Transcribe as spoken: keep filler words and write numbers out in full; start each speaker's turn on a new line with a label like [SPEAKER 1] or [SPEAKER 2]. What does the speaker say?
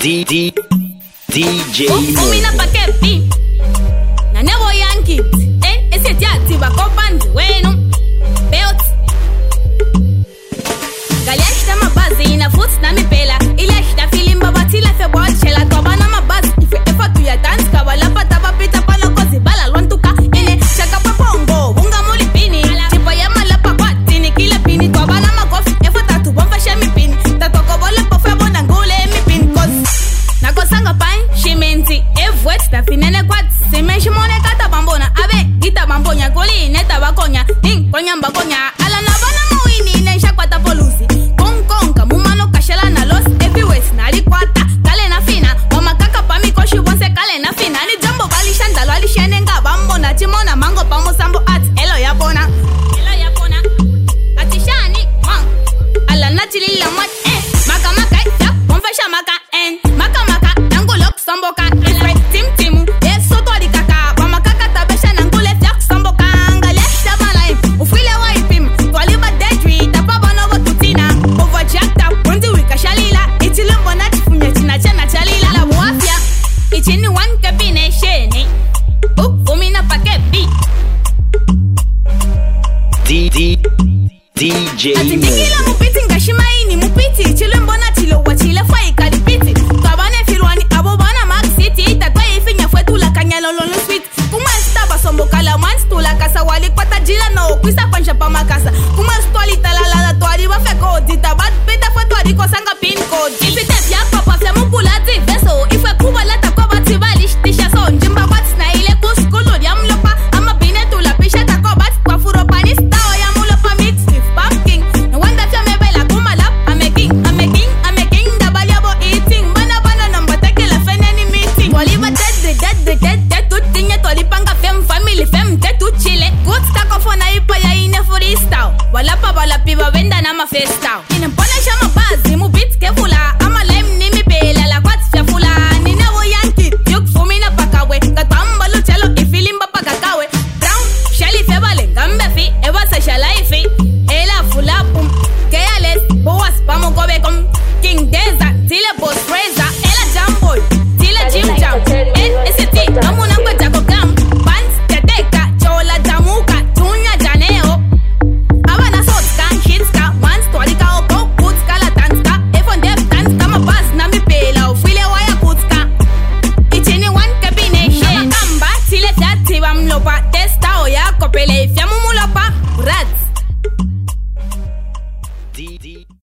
[SPEAKER 1] D D DJ
[SPEAKER 2] Umina pakepi na nevo yankit eh ese tiati va kopandi wenu beot galesta mabazi na foot na mipela ile shita filimba batila fe bot chela toba na mabazi ife efa tu ya dance kabala pata papita pala kozi bala lontuka ele chaka papongo bunga muli pini tipo ya mala pakwati ni kila pini toba na makofi efa tatu bomba shemi pini tatoko bole pofe bona ngule mi pin kozi nakosanga pain shimenti evwet ta finene kwat semeshi mone kata bambona abe gita bambonya koli neta bakonya ding konya bakonya ala na bana muini nensha kwata polusi konkonka mumano kashela na los everywhere na likwata kale na fina mama kaka pa mikoshi bonse kale na fina ni jambo bali shanda lwali shenenga bambona timona mango pa musambo at elo yapona elo yapona atishani mang ala natili la mat eh maka maka ya bonfasha maka en maka maka nangolok samboka is tim timu eso to di kaka mama kaka tabesha nangole fiak samboka ngalesha malai ufile waipim twaliba deadri tapaba no botutina overjackta pundi wika shalila itilombo na tifunya tina chana chalila la wafia ichini one kabine sheni umina pakepi
[SPEAKER 1] D D DJ
[SPEAKER 2] atindigila mupiti ngashimaini mupiti chilombo na tilo wachile fai kalipiti twabane filwani abo bana max city tatwa ifinya fwetu la kanyalo lolo sweet kuma staba sombo kala mans tu la casa wali kwata jila no kwisa panja pa makasa kuma stoli talala la twari ba feko dita bat pita fwetu ari kosanga pin code ifite fya papa fya mupulati beso ife kuba la takwa bati bali shtisha so njimba bat na ile kuskulu ya mlopa ama bine tu la pisha takwa bat kwa furo panis tao ya mlopa mix if pumpkin no wonder fya mebela kuma lap I'm a king I'm a king I'm a king da baliabo eating bana bana number take la feneni meeting twaliba dead dead dead dead dead tu tinye twalipanga fem family fem te tu chile good stack of na ipa ya ine freestyle wala pa wala piba venda na ma festyle ine mpona shama bazi mu beat ke fula ama lem ni mi bela la kwat fya fula ni na wo yanki yuk fumina pakawe katamba luchelo ifilimba pakakawe brown shali febale gambe fi eba sa shalai fi ela fula pum ke ales boas pamo kobe kom king deza tile boss reza ela jamboy tile jim jam en st namuna kwa jago gam pants teteka chola jamuka tunya janeo abana sotka hitska once twarika oko putska la tanska efon def tanska ma pass na mi pela ufile waya putska ichini one kabine she kamba tile tati bamlopa testa oya kopele fya mumulopa rats
[SPEAKER 1] D D